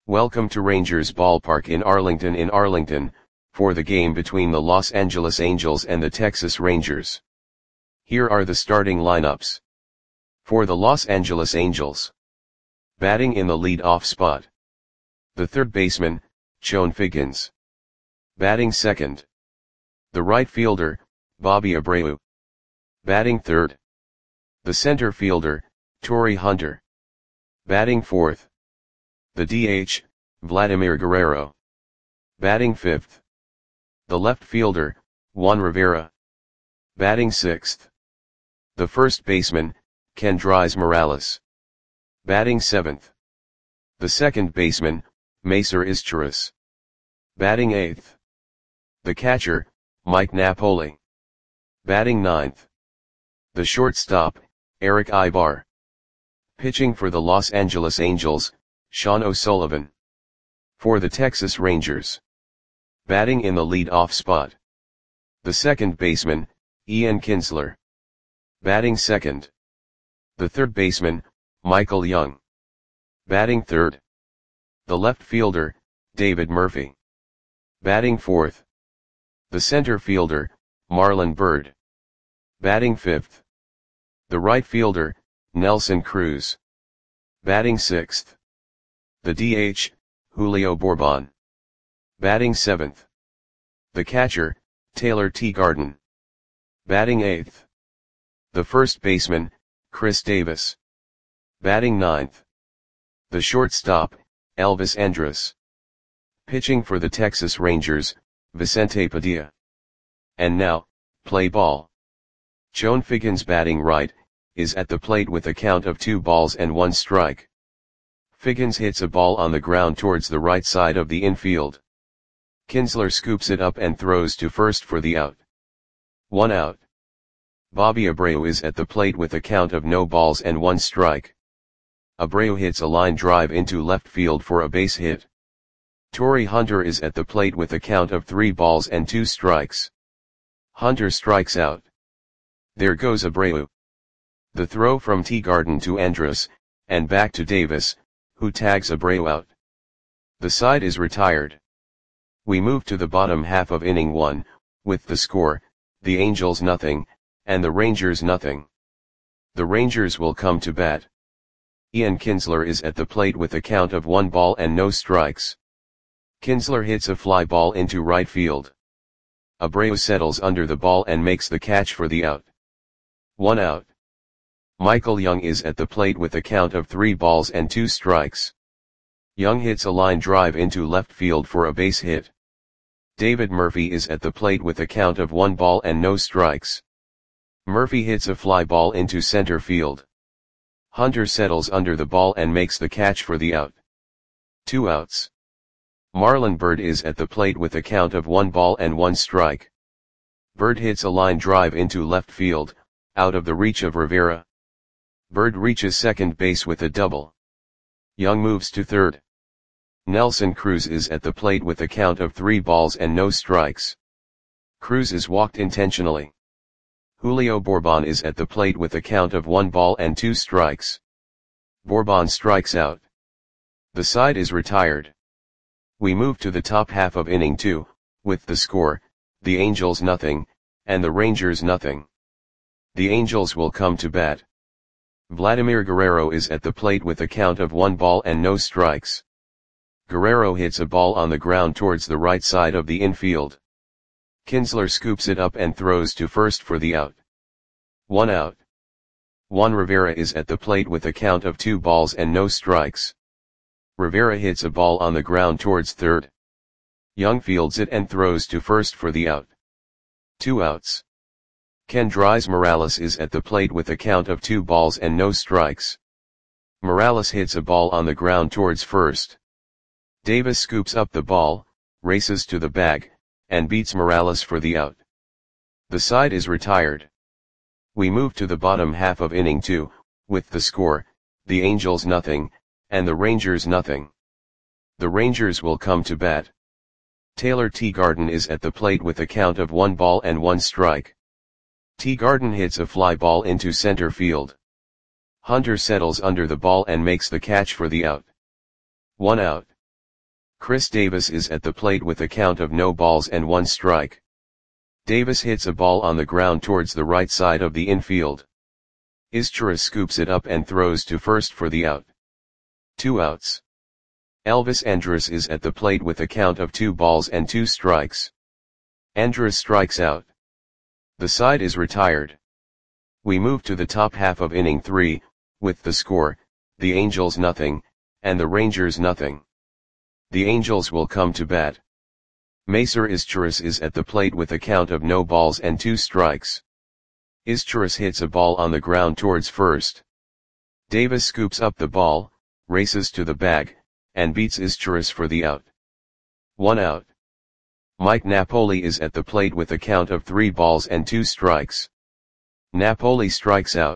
Welcome to Rangers Ballpark in Arlington, for the game between the Los Angeles Angels and the Texas Rangers. Here are the starting lineups. For the Los Angeles Angels. Batting in the lead-off spot. The third baseman, Chone Figgins. Batting second. The right fielder, Bobby Abreu. Batting third. The center fielder, Torii Hunter. Batting fourth. The DH, Vladimir Guerrero. Batting fifth. The left fielder, Juan Rivera. Batting sixth. The first baseman, Kendrys Morales. Batting seventh. The second baseman, Macer Izturis. Batting eighth. The catcher, Mike Napoli. Batting ninth. The shortstop, Erick Aybar. Pitching for the Los Angeles Angels, Sean O'Sullivan. For the Texas Rangers. Batting in the lead-off spot. The second baseman, Ian Kinsler. Batting second. The third baseman, Michael Young. Batting third. The left fielder, David Murphy. Batting fourth. The center fielder, Marlon Byrd. Batting fifth. The right fielder, Nelson Cruz. Batting sixth. The DH, Julio Bourbon. Batting seventh. The catcher, Taylor Teagarden. Batting eighth. The first baseman, Chris Davis. Batting ninth. The shortstop, Elvis Andrus. Pitching for the Texas Rangers, Vicente Padilla. And now, play ball. Chone Figgins batting right, is at the plate with a count of 2 balls and 1 strike. Figgins hits a ball on the ground towards the right side of the infield. Kinsler scoops it up and throws to first for the out. 1 out. Bobby Abreu is at the plate with a count of no balls and 1 strike. Abreu hits a line drive into left field for a base hit. Torii Hunter is at the plate with a count of 3 balls and 2 strikes. Hunter strikes out. There goes Abreu. The throw from Teagarden to Andrus, and back to Davis, who tags Abreu out. The side is retired. We move to the bottom half of inning 1, with the score, the Angels nothing, and the Rangers nothing. The Rangers will come to bat. Ian Kinsler is at the plate with a count of 1 ball and no strikes. Kinsler hits a fly ball into right field. Abreu settles under the ball and makes the catch for the out. 1 out. Michael Young is at the plate with a count of 3 balls and 2 strikes. Young hits a line drive into left field for a base hit. David Murphy is at the plate with a count of 1 ball and no strikes. Murphy hits a fly ball into center field. Hunter settles under the ball and makes the catch for the out. 2 outs. Marlon Byrd is at the plate with a count of 1 ball and 1 strike. Byrd hits a line drive into left field, out of the reach of Rivera. Byrd reaches second base with a double. Young moves to third. Nelson Cruz is at the plate with a count of 3 balls and no strikes. Cruz is walked intentionally. Julio Bourbon is at the plate with a count of 1 ball and 2 strikes. Bourbon strikes out. The side is retired. We move to the top half of inning 2, with the score, the Angels nothing, and the Rangers nothing. The Angels will come to bat. Vladimir Guerrero is at the plate with a count of 1 ball and no strikes. Guerrero hits a ball on the ground towards the right side of the infield. Kinsler scoops it up and throws to first for the out. 1 out. Juan Rivera is at the plate with a count of 2 balls and no strikes. Rivera hits a ball on the ground towards third. Young fields it and throws to first for the out. 2 outs. Kendrys Morales is at the plate with a count of 2 balls and no strikes. Morales hits a ball on the ground towards first. Davis scoops up the ball, races to the bag, and beats Morales for the out. The side is retired. We move to the bottom half of inning 2, with the score, the Angels nothing, and the Rangers nothing. The Rangers will come to bat. Taylor Teagarden is at the plate with a count of 1 ball and 1 strike. Teagarden hits a fly ball into center field. Hunter settles under the ball and makes the catch for the out. 1 out. Chris Davis is at the plate with a count of no balls and 1 strike. Davis hits a ball on the ground towards the right side of the infield. Izturis scoops it up and throws to first for the out. 2 outs. Elvis Andrus is at the plate with a count of 2 balls and 2 strikes. Andrus strikes out. The side is retired. We move to the top half of inning 3, with the score, the Angels nothing, and the Rangers nothing. The Angels will come to bat. Macer Izturis is at the plate with a count of no balls and 2 strikes. Izturis hits a ball on the ground towards first. Davis scoops up the ball, races to the bag, and beats Izturis for the out. 1 out. Mike Napoli is at the plate with a count of 3 balls and 2 strikes. Napoli strikes out.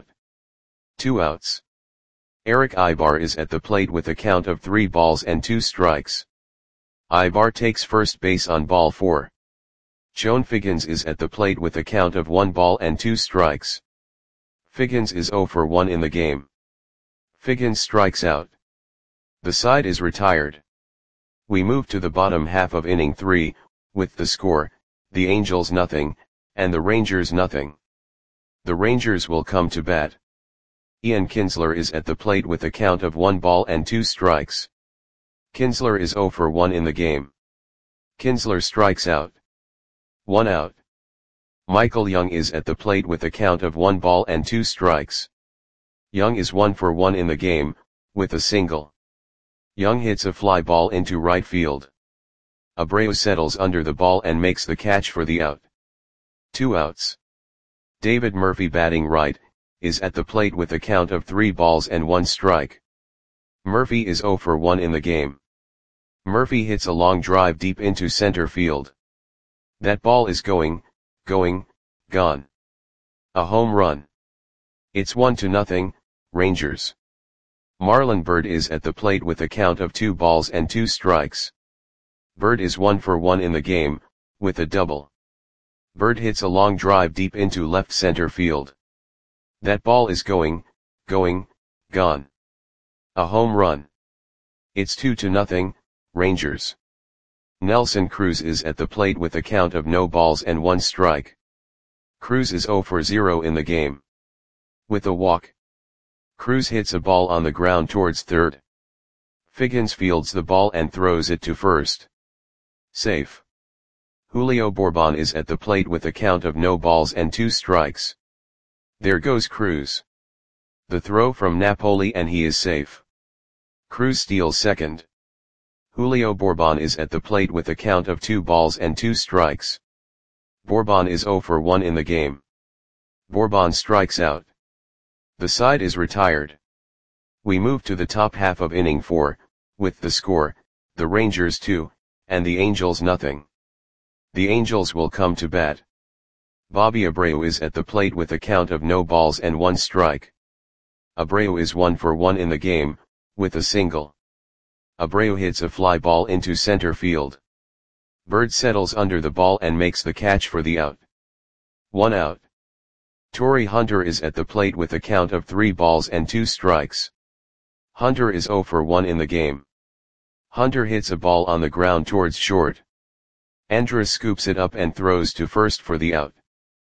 2 outs. Eric Ibar is at the plate with a count of 3 balls and 2 strikes. Ibar takes first base on ball 4. Chone Figgins is at the plate with a count of 1 ball and 2 strikes. Figgins is 0 for 1 in the game. Figgins strikes out. The side is retired. We move to the bottom half of inning 3, with the score, the Angels nothing, and the Rangers nothing. The Rangers will come to bat. Ian Kinsler is at the plate with a count of 1 ball and 2 strikes. Kinsler is 0 for 1 in the game. Kinsler strikes out. 1 out. Michael Young is at the plate with a count of 1 ball and 2 strikes. Young is 1 for 1 in the game, with a single. Young hits a fly ball into right field. Abreu settles under the ball and makes the catch for the out. 2 outs. David Murphy, batting right, is at the plate with a count of 3 balls and 1 strike. Murphy is 0 for 1 in the game. Murphy hits a long drive deep into center field. That ball is going, gone. A home run. It's 1-0, Rangers. Marlon Byrd is at the plate with a count of 2 balls and 2 strikes. Byrd is 1 for 1 in the game, with a double. Byrd hits a long drive deep into left center field. That ball is going, gone. A home run. It's 2-0, Rangers. Nelson Cruz is at the plate with a count of no balls and 1 strike. Cruz is 0 for 0 in the game. With a walk. Cruz hits a ball on the ground towards third. Figgins fields the ball and throws it to first. Safe. Julio Bourbon is at the plate with a count of no balls and 2 strikes. There goes Cruz. The throw from Napoli and he is safe. Cruz steals second. Julio Bourbon is at the plate with a count of 2 balls and 2 strikes. Bourbon is 0 for 1 in the game. Bourbon strikes out. The side is retired. We move to the top half of inning 4, with the score, the Rangers 2, and the Angels nothing. The Angels will come to bat. Bobby Abreu is at the plate with a count of no balls and 1 strike. Abreu is 1 for 1 in the game, with a single. Abreu hits a fly ball into center field. Byrd settles under the ball and makes the catch for the out. 1 out. Torrey Hunter is at the plate with a count of 3 balls and 2 strikes. Hunter is 0 for 1 in the game. Hunter hits a ball on the ground towards short. Andrus scoops it up and throws to first for the out.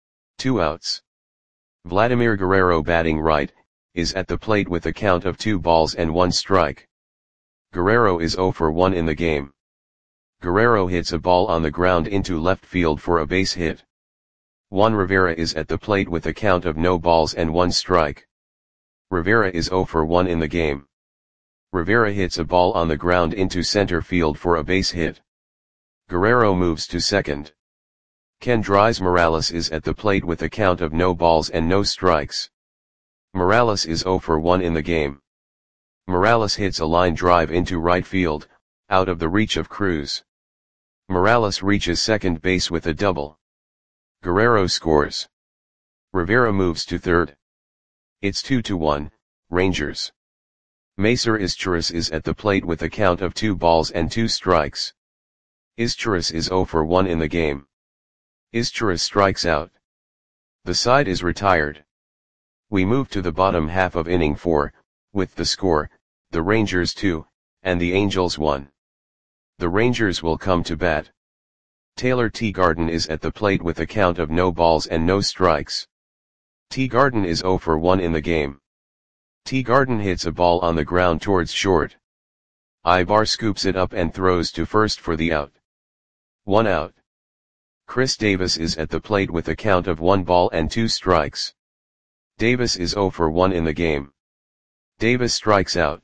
2 outs. Vladimir Guerrero, batting right, is at the plate with a count of 2 balls and 1 strike. Guerrero is 0 for 1 in the game. Guerrero hits a ball on the ground into left field for a base hit. Juan Rivera is at the plate with a count of no balls and 1 strike. Rivera is 0 for 1 in the game. Rivera hits a ball on the ground into center field for a base hit. Guerrero moves to second. Kendrys Morales is at the plate with a count of no balls and no strikes. Morales is 0 for 1 in the game. Morales hits a line drive into right field, out of the reach of Cruz. Morales reaches second base with a double. Guerrero scores. Rivera moves to third. It's 2-1, Rangers. Macer Izturis is at the plate with a count of 2 balls and 2 strikes. Izturis is 0 for 1 in the game. Izturis strikes out. The side is retired. We move to the bottom half of inning 4, with the score, the Rangers 2, and the Angels 1. The Rangers will come to bat. Taylor Teagarden is at the plate with a count of no balls and no strikes. Teagarden is 0 for 1 in the game. Teagarden hits a ball on the ground towards short. Ibar scoops it up and throws to first for the out. 1 out. Chris Davis is at the plate with a count of 1 ball and 2 strikes. Davis is 0 for 1 in the game. Davis strikes out.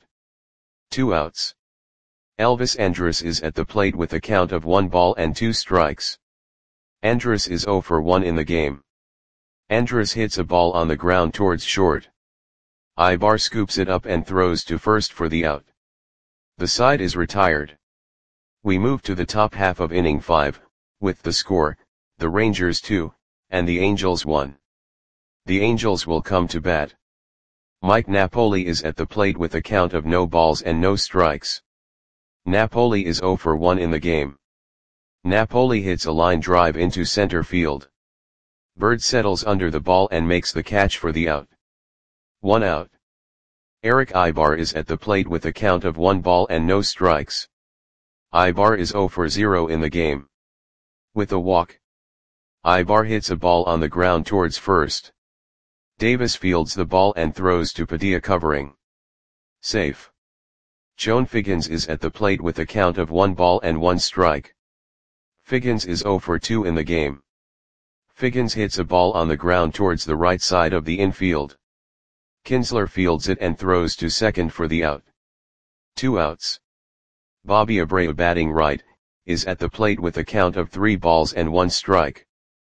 2 outs. Elvis Andrus is at the plate with a count of 1 ball and 2 strikes. Andrus is 0 for 1 in the game. Andrus hits a ball on the ground towards short. Ibar scoops it up and throws to first for the out. The side is retired. We move to the top half of inning 5, with the score, the Rangers 2, and the Angels 1. The Angels will come to bat. Mike Napoli is at the plate with a count of no balls and no strikes. Napoli is 0 for 1 in the game. Napoli hits a line drive into center field. Bird settles under the ball and makes the catch for the out. 1 out. Eric Ibar is at the plate with a count of 1 ball and no strikes. Ibar is 0 for 0 in the game. With a walk, Ibar hits a ball on the ground towards first. Davis fields the ball and throws to Padilla covering. Safe. Joan Figgins is at the plate with a count of 1 ball and 1 strike. Figgins is 0 for 2 in the game. Figgins hits a ball on the ground towards the right side of the infield. Kinsler fields it and throws to second for the out. 2 outs. Bobby Abreu, batting right, is at the plate with a count of 3 balls and 1 strike.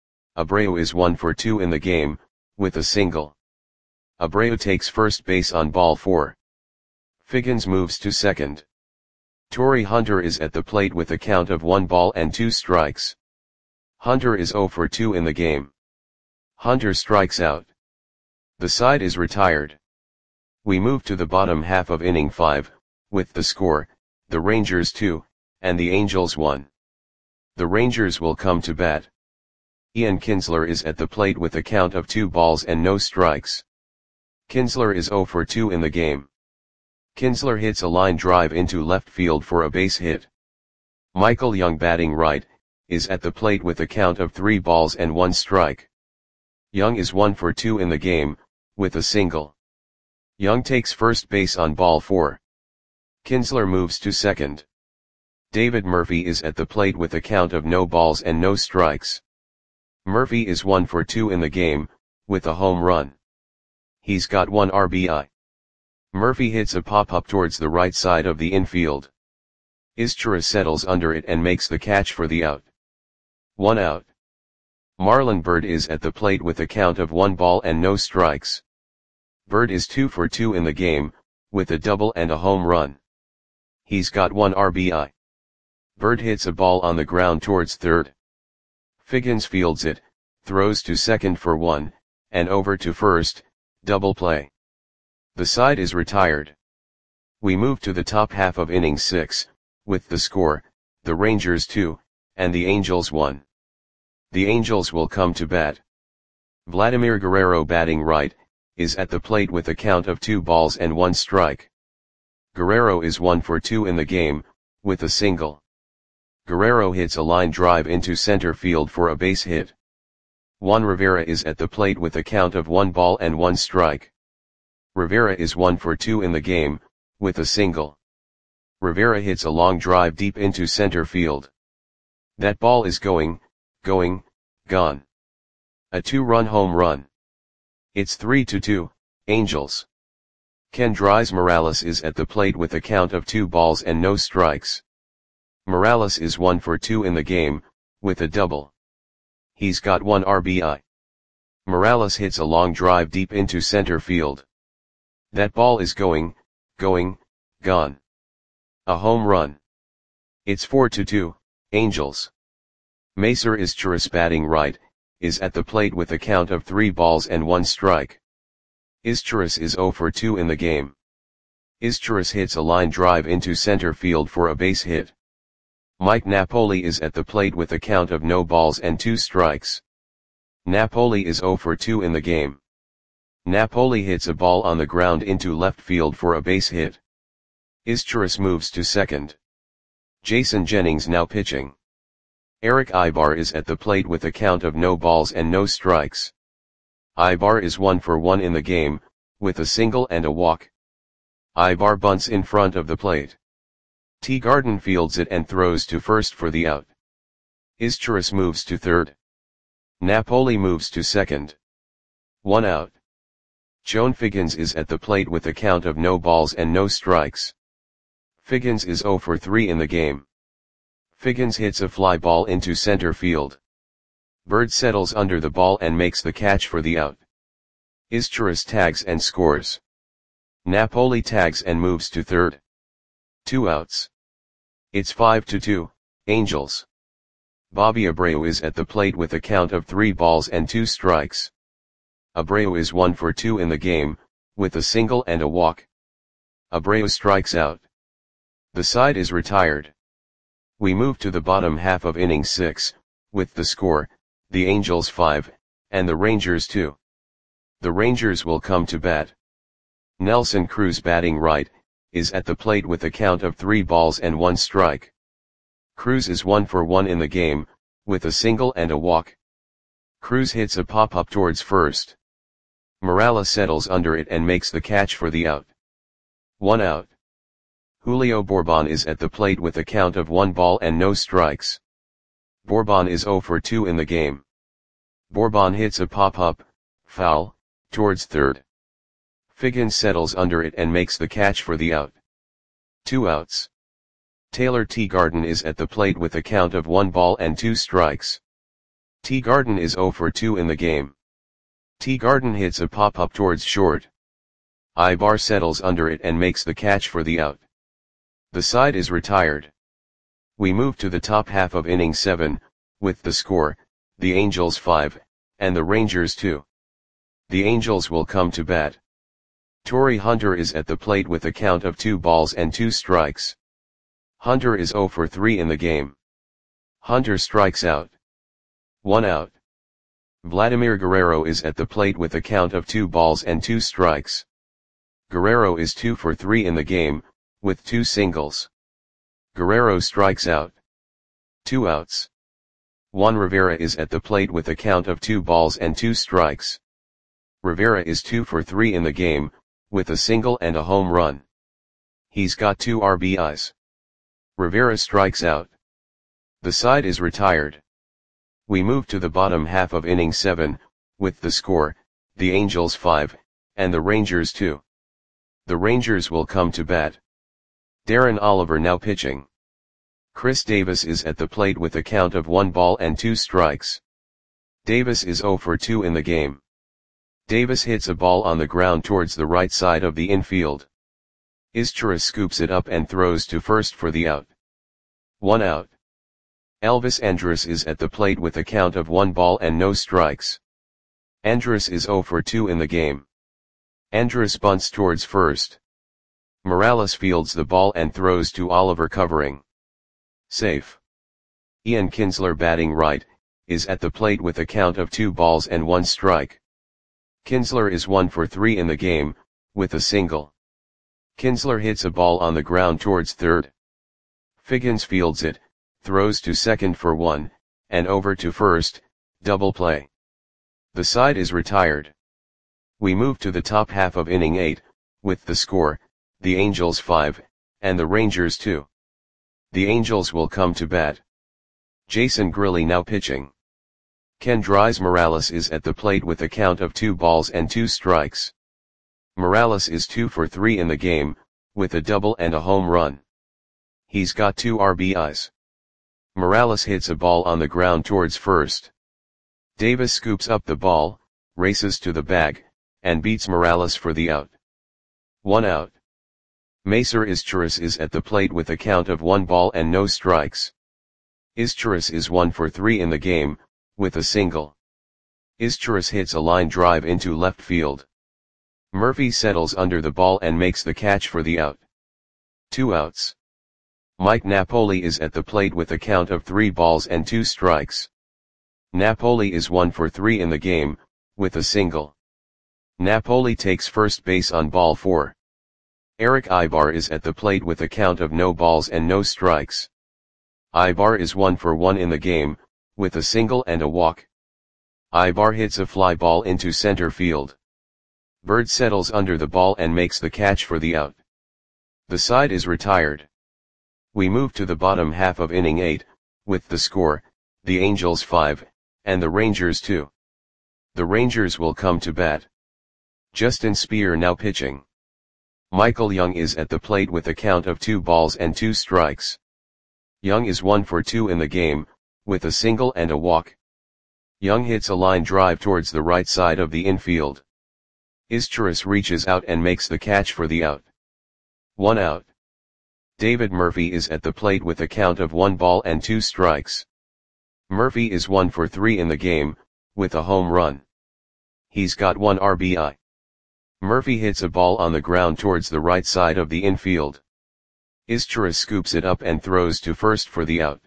Abreu is 1 for 2 in the game, with a single. Abreu takes first base on ball 4. Figgins moves to second. Torrey Hunter is at the plate with a count of 1 ball and 2 strikes. Hunter is 0 for 2 in the game. Hunter strikes out. The side is retired. We move to the bottom half of inning 5, with the score, the Rangers 2, and the Angels 1. The Rangers will come to bat. Ian Kinsler is at the plate with a count of 2 balls and no strikes. Kinsler is 0 for 2 in the game. Kinsler hits a line drive into left field for a base hit. Michael Young, batting right, is at the plate with a count of 3 balls and 1 strike. Young is 1 for 2 in the game, with a single. Young takes first base on ball 4. Kinsler moves to second. David Murphy is at the plate with a count of no balls and no strikes. Murphy is 1 for 2 in the game, with a home run. He's got 1 RBI. Murphy hits a pop-up towards the right side of the infield. Izturis settles under it and makes the catch for the out. 1 out. Marlon Byrd is at the plate with a count of 1 ball and no strikes. Byrd is 2 for 2 in the game, with a double and a home run. He's got 1 RBI. Byrd hits a ball on the ground towards third. Figgins fields it, throws to second for 1, and over to first, double play. The side is retired. We move to the top half of inning 6, with the score, the Rangers 2, and the Angels 1. The Angels will come to bat. Vladimir Guerrero, batting right, is at the plate with a count of 2 balls and 1 strike. Guerrero is 1 for 2 in the game, with a single. Guerrero hits a line drive into center field for a base hit. Juan Rivera is at the plate with a count of 1 ball and 1 strike. Rivera is 1 for 2 in the game, with a single. Rivera hits a long drive deep into center field. That ball is going, gone. A 2-run home run. It's 3-2, Angels. Kendrys Morales is at the plate with a count of 2 balls and no strikes. Morales is 1 for 2 in the game, with a double. He's got 1 RBI. Morales hits a long drive deep into center field. That ball is going, gone. A home run. It's 4-2, Angels. Macer Izturis, batting right, is at the plate with a count of 3 balls and 1 strike. Izturis is 0 for 2 in the game. Izturis hits a line drive into center field for a base hit. Mike Napoli is at the plate with a count of no balls and 2 strikes. Napoli is 0 for 2 in the game. Napoli hits a ball on the ground into left field for a base hit. Izturis moves to second. Jason Jennings now pitching. Eric Ibar is at the plate with a count of no balls and no strikes. Ibar is 1 for 1 in the game, with a single and a walk. Ibar bunts in front of the plate. Teeguarden fields it and throws to first for the out. Izturis moves to third. Napoli moves to second. 1 out. Joan Figgins is at the plate with a count of no balls and no strikes. Figgins is 0 for 3 in the game. Figgins hits a fly ball into center field. Bird settles under the ball and makes the catch for the out. Izturis tags and scores. Napoli tags and moves to third. 2 outs. It's 5-2, Angels. Bobby Abreu is at the plate with a count of 3 balls and 2 strikes. Abreu is 1 for 2 in the game, with a single and a walk. Abreu strikes out. The side is retired. We move to the bottom half of inning 6, with the score, the Angels 5, and the Rangers 2. The Rangers will come to bat. Nelson Cruz batting right, is at the plate with a count of 3 balls and 1 strike. Cruz is 1 for 1 in the game, with a single and a walk. Cruz hits a pop-up towards first. Morales settles under it and makes the catch for the out. 1 out. Julio Bourbon is at the plate with a count of 1 ball and no strikes. Bourbon is 0 for 2 in the game. Bourbon hits a pop-up, foul, towards third. Figgins settles under it and makes the catch for the out. 2 outs. Taylor Teeguarden is at the plate with a count of 1 ball and 2 strikes. Teeguarden is 0 for 2 in the game. Teeguarden hits a pop-up towards short. Ibar settles under it and makes the catch for the out. The side is retired. We move to the top half of inning 7, with the score, the Angels 5, and the Rangers 2. The Angels will come to bat. Torrey Hunter is at the plate with a count of 2 balls and 2 strikes. Hunter is 0 for 3 in the game. Hunter strikes out. 1 out. Vladimir Guerrero is at the plate with a count of 2 balls and 2 strikes. Guerrero is 2 for 3 in the game, with 2 singles. Guerrero strikes out. 2 outs. Juan Rivera is at the plate with a count of 2 balls and 2 strikes. Rivera is 2 for 3 in the game, with a single and a home run. He's got 2 RBIs. Rivera strikes out. The side is retired. We move to the bottom half of inning 7, with the score, the Angels 5, and the Rangers 2. The Rangers will come to bat. Darren Oliver now pitching. Chris Davis is at the plate with a count of 1 ball and 2 strikes. Davis is 0 for 2 in the game. Davis hits a ball on the ground towards the right side of the infield. Izturis scoops it up and throws to first for the out. 1 out. Elvis Andrus is at the plate with a count of 1 ball and no strikes. Andrus is 0 for 2 in the game. Andrus bunts towards first. Morales fields the ball and throws to Oliver covering. Safe. Ian Kinsler batting right, is at the plate with a count of 2 balls and 1 strike. Kinsler is 1 for 3 in the game, with a single. Kinsler hits a ball on the ground towards third. Figgins fields it, throws to second for 1, and over to first, double play. The side is retired. We move to the top half of inning 8, with the score, the Angels 5, and the Rangers 2. The Angels will come to bat. Jason Grilli now pitching. Kendrys Morales is at the plate with a count of 2 balls and 2 strikes. Morales is 2 for 3 in the game, with a double and a home run. He's got 2 RBIs. Morales hits a ball on the ground towards first. Davis scoops up the ball, races to the bag, and beats Morales for the out. 1 out. Macer Izturis is at the plate with a count of 1 ball and no strikes. Izturis is 1 for 3 in the game, with a single. Izturis hits a line drive into left field. Murphy settles under the ball and makes the catch for the out. 2 outs. Mike Napoli is at the plate with a count of 3 balls and 2 strikes. Napoli is 1 for 3 in the game, with a single. Napoli takes first base on ball 4. Eric Ibar is at the plate with a count of no balls and no strikes. Ibar is 1 for 1 in the game, with a single and a walk. Ibar hits a fly ball into center field. Bird settles under the ball and makes the catch for the out. The side is retired. We move to the bottom half of inning 8, with the score, the Angels 5, and the Rangers 2. The Rangers will come to bat. Justin Speer now pitching. Michael Young is at the plate with a count of 2 balls and 2 strikes. Young is 1 for 2 in the game, with a single and a walk. Young hits a line drive towards the right side of the infield. Izturis reaches out and makes the catch for the out. 1 out. David Murphy is at the plate with a count of 1 ball and 2 strikes. Murphy is 1 for 3 in the game, with a home run. He's got 1 RBI. Murphy hits a ball on the ground towards the right side of the infield. Izturis scoops it up and throws to first for the out.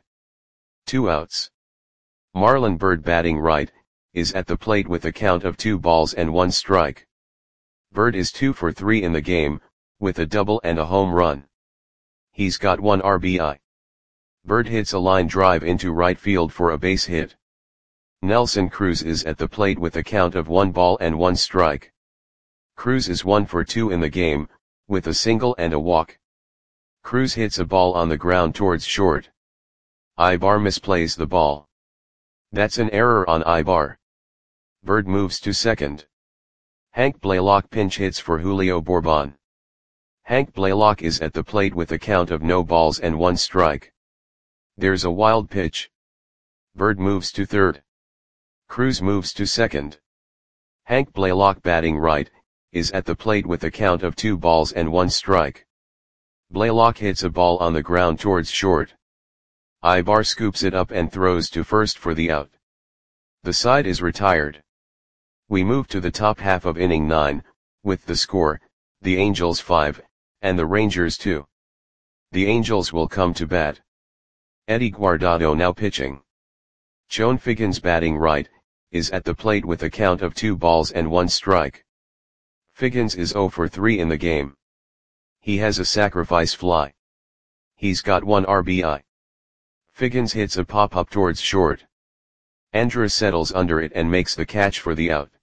2 outs. Marlon Byrd, batting right, is at the plate with a count of 2 balls and 1 strike. Byrd is 2 for 3 in the game, with a double and a home run. He's got 1 RBI. Byrd hits a line drive into right field for a base hit. Nelson Cruz is at the plate with a count of 1 ball and 1 strike. Cruz is 1 for 2 in the game, with a single and a walk. Cruz hits a ball on the ground towards short. Ibar misplays the ball. That's an error on Ibar. Byrd moves to second. Hank Blaylock pinch hits for Julio Bourbon. Hank Blaylock is at the plate with a count of no balls and 1 strike. There's a wild pitch. Byrd moves to third. Cruz moves to second. Hank Blaylock, batting right, is at the plate with a count of 2 balls and 1 strike. Blaylock hits a ball on the ground towards short. Ibar scoops it up and throws to first for the out. The side is retired. We move to the top half of inning 9, with the score, the Angels 5, and the Rangers 2. The Angels will come to bat. Eddie Guardado now pitching. Chone Figgins, batting right, is at the plate with a count of 2 balls and 1 strike. Figgins is 0 for 3 in the game. He has a sacrifice fly. He's got 1 RBI. Figgins hits a pop-up towards short. Andrus settles under it and makes the catch for the out.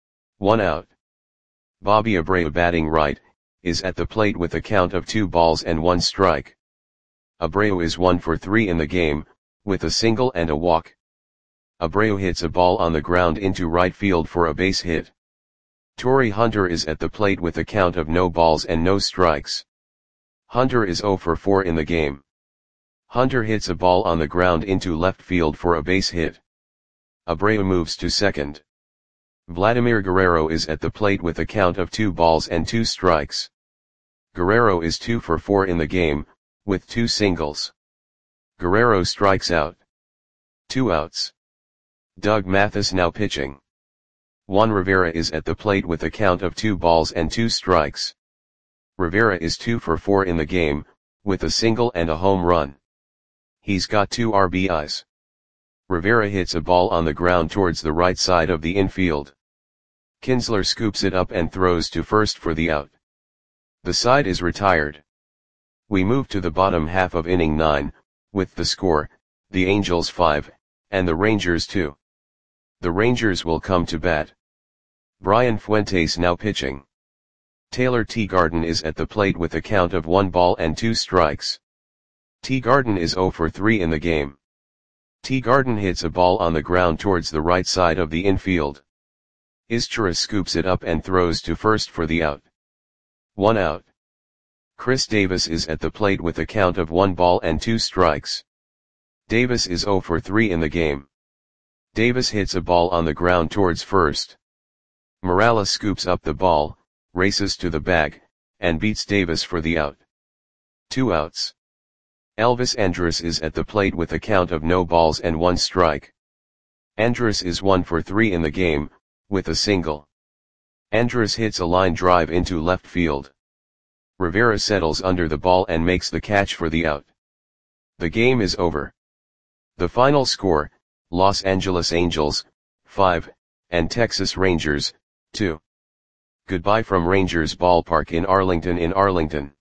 1 out. Bobby Abreu, batting right, is at the plate with a count of 2 balls and 1 strike. Abreu is 1 for 3 in the game, with a single and a walk. Abreu hits a ball on the ground into right field for a base hit. Torrey Hunter is at the plate with a count of no balls and no strikes. Hunter is 0 for 4 in the game. Hunter hits a ball on the ground into left field for a base hit. Abreu moves to second. Vladimir Guerrero is at the plate with a count of 2 balls and 2 strikes. Guerrero is 2 for 4 in the game, with 2 singles. Guerrero strikes out. 2 outs. Doug Mathis now pitching. Juan Rivera is at the plate with a count of 2 balls and 2 strikes. Rivera is 2 for 4 in the game, with a single and a home run. He's got 2 RBIs. Rivera hits a ball on the ground towards the right side of the infield. Kinsler scoops it up and throws to first for the out. The side is retired. We move to the bottom half of inning 9, with the score, the Angels 5, and the Rangers 2. The Rangers will come to bat. Brian Fuentes now pitching. Taylor Teagarden is at the plate with a count of 1 ball and 2 strikes. Teagarden is 0 for 3 in the game. Teagarden hits a ball on the ground towards the right side of the infield. Izturis scoops it up and throws to first for the out. 1 out. Chris Davis is at the plate with a count of 1 ball and 2 strikes. Davis is 0 for 3 in the game. Davis hits a ball on the ground towards first. Morales scoops up the ball, races to the bag, and beats Davis for the out. 2 outs. Elvis Andrus is at the plate with a count of no balls and 1 strike. Andrus is 1 for 3 in the game, with a single. Andrus hits a line drive into left field. Rivera settles under the ball and makes the catch for the out. The game is over. The final score, Los Angeles Angels, 5, and Texas Rangers, 2. Goodbye from Rangers Ballpark in Arlington.